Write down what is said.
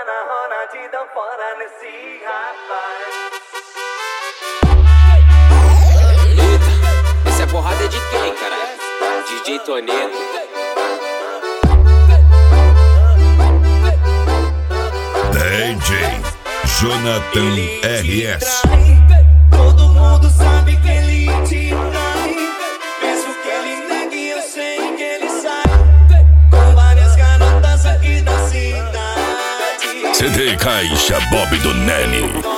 na roda de dão fora nesse rapaz. Eita, essa é porrada de quem, caralho? DJ Toneto. DJ Jonathan RS. Todo mundo sabe que ele te trai. Mesmo que ele negue, eu sei que ele sai com várias garotas aqui da cidade. CD Caixa Bob do Nene.